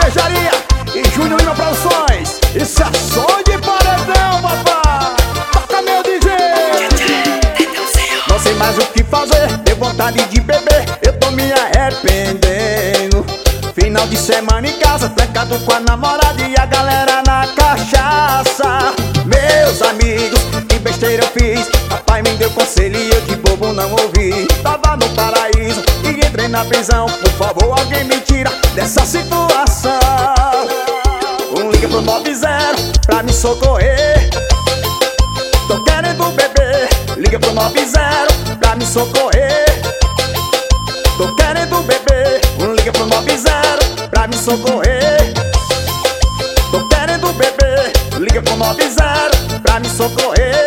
Cervejaria e Júnior Lima Produções. Isso é som de paredão, papai. Toca, meu DJ. Não sei mais o que fazer, deu vontade de beber, eu tô me arrependendo. Final de semana em casa, trancado com a namorada e a galera na cachaça. Meus amigos, que besteira eu fiz, papai me deu conselho e eu de bobo não ouvi. Tava no paraíso e entrei na prisão, por favor alguém me tira dessa situação. Liga pro 90 pra me socorrer, tô querendo beber. Liga pro 90 pra me socorrer, tô querendo beber. Liga pro 90 pra me socorrer, tô querendo beber. Liga pro 90 pra me socorrer,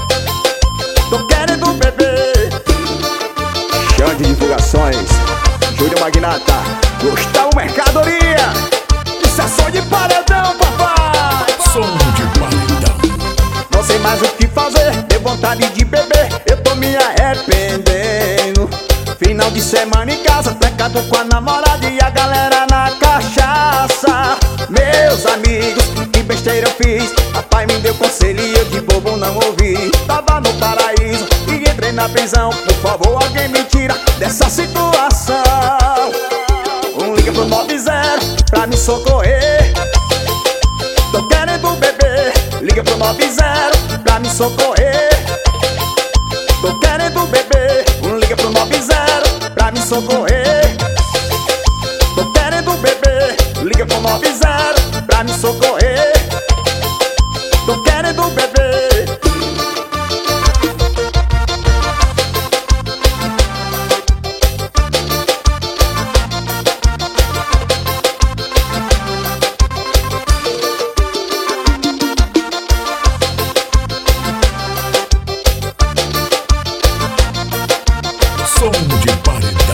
tô querendo beber. Chão de divulgações, Júlio Magnata, Gustavo Mercadoria. Isso é som de paredão, papai. Som de paredão. Não sei mais o que fazer, deu vontade de beber, eu tô me arrependendo. Final de semana em casa, trancado com a namorada e a galera na cachaça. Meus amigos, que besteira eu fiz, papai me deu conselho e eu de bobo não ouvi. Tava no paraíso e entrei na prisão, por favor alguém me tira dessa situação. Liga pro 90 pra me socorrer, tô querendo beber. Liga pro 90 pra me socorrer, tô querendo beber. Liga pro 90 pra me socorrer, tô querendo beber. Liga pro 90 pra me socorrer, tô querendo beber. Som de paredão.